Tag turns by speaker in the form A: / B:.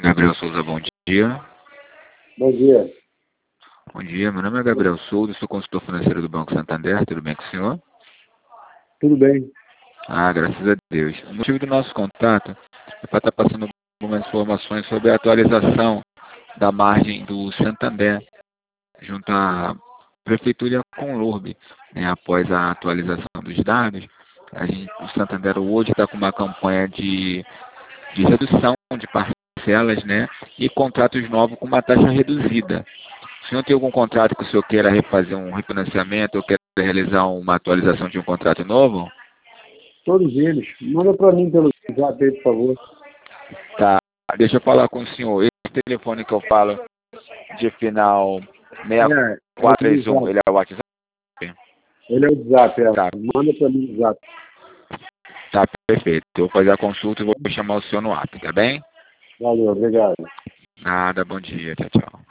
A: Gabriel Souza, bom dia.
B: Bom dia.
A: Bom dia, meu nome é Gabriel Souza, sou consultor financeiro do Banco Santander, tudo bem com o senhor?
B: Tudo bem?
A: Graças a Deus. O motivo do nosso contato é para estar passando algumas informações sobre a atualização da margem do Santander, junto à Prefeitura e à Conlurb, né, após a atualização dos dados. O Santander hoje está com uma campanha de redução de parcelas, né, e contratos novos com uma taxa reduzida. O senhor tem algum contrato que o senhor queira refazer um refinanciamento ou queira realizar uma atualização de um contrato novo?
B: Todos eles. Manda para mim pelo WhatsApp aí, por favor.
A: Tá, deixa eu falar com o senhor. Esse telefone que eu falo de final
B: É
A: 6431, ele é o WhatsApp?
B: ele é o WhatsApp,
A: Tá,
B: Manda para mim no WhatsApp.
A: tá perfeito. Eu vou fazer a consulta e vou chamar o senhor no app, tá bem?
B: Valeu, obrigado.
A: Nada, bom dia, tchau, tchau.